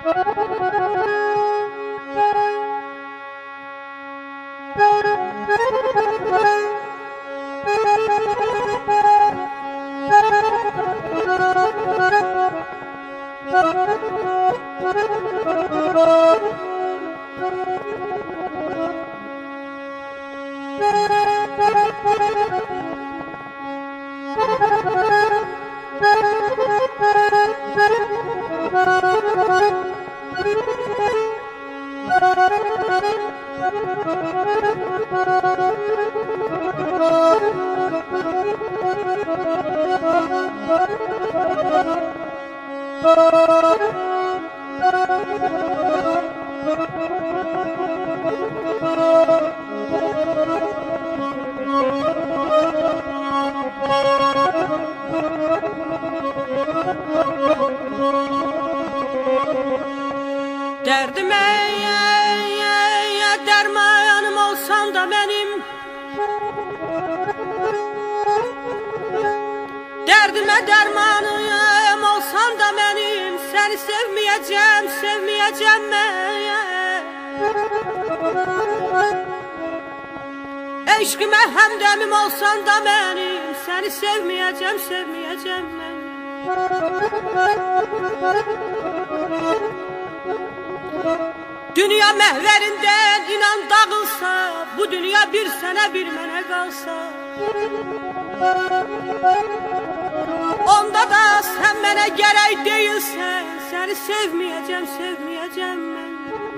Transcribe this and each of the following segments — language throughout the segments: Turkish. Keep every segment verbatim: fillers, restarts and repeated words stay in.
Derdime dermanım olsan da benim, derdime dermanım olsan da benim, seni sevmeyeceğim, sevmeyeceğim ben. Eşkime hemdemim olsan da benim, seni sevmeyeceğim, sevmeyeceğim ben. Dünya mehverinden inan dağılsa, bu dünya bir sene bir mene kalsa, onda da sen bana gerek değilsen, seni sevmeyeceğim, sevmeyeceğim ben.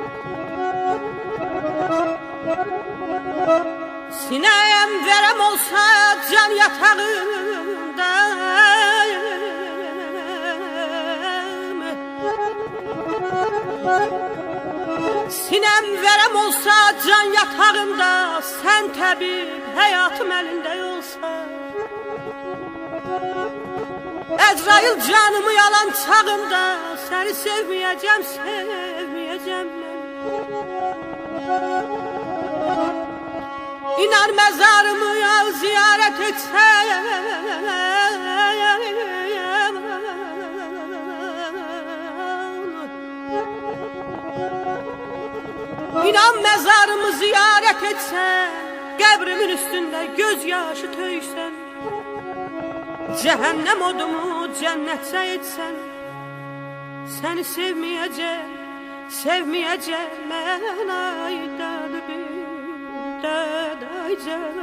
Sinem verem olsa can yatağında, sinem verem olsa can yatağımda, sen tabip hayatım elinde olsa, Ezrail canımı yalan çağımda, seni sevmeyeceğim, sevmeyeceğim ben. İnan mezarımı ya ziyaret etsem, İnan mezarımı ziyaret etsen, kabrimin üstünde gözyaşı töysen, cehennem odumu cennetse etsen, seni sevmeyeceğim, sevmeyeceğim ben aydadım, dadayacağım,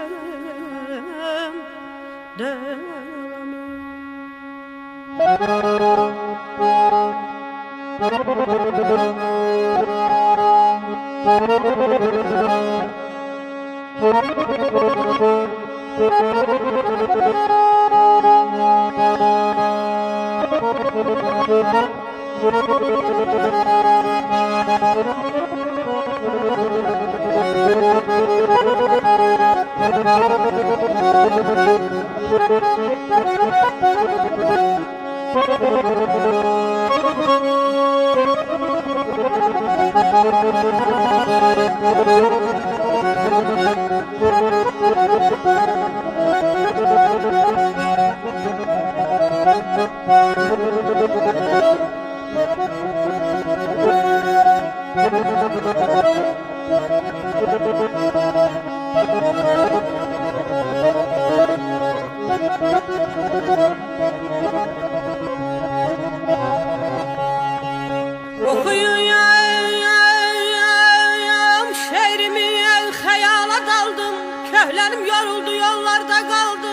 okuyuyum şehrimi, hayala daldım, köhlerim yoruldu, yollarda kaldı.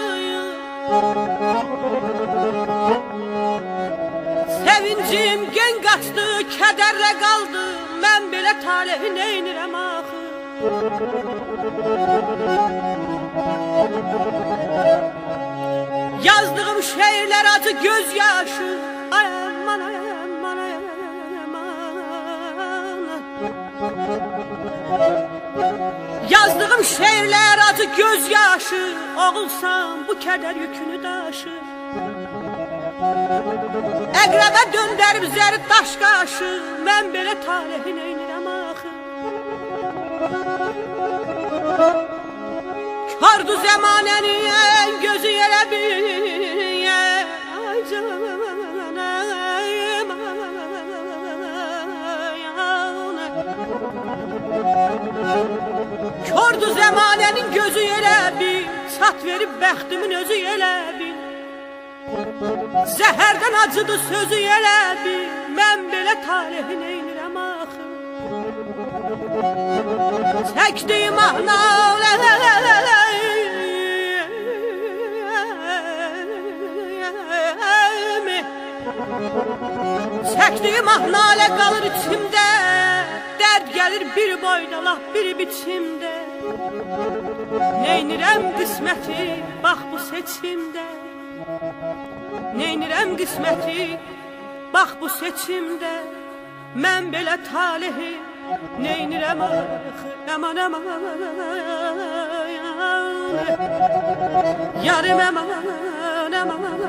Sevincim gen kaçtı, kederle kaldı, ben bile talehi neynirem ahı. Yazdığım şehirler acı gözyaşı, ay aman ay aman ay aman. Yazdığım şehirler acı gözyaşı, oğulsam bu keder yükünü taşı. Eqrəbə döndərib zəri daş qaşı, mən belə talehin eynirəm axı. Kardu zəmanənin gözü yerə biyə, ay canım. Zəmanənin gözü elə bil, çat verib bəxtimin özü elə bil. Zəhərdən acıdı sözü elə bil, mən belə talehi neynirəm axı. Çəkdiyim ahnaləmi, çəkdiyim ahnalə qalır içimdə. Dərd gəlir bir boyda, laf bir biçimdə. Neynirəm qisməti, bax bu seçimdə. Neynirəm qisməti, bax bu seçimdə. Mən belə talehi neynirəm axı. Aman aman yarım aman aman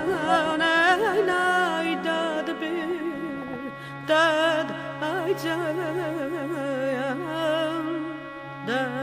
ay dadı bir dad ay canım dad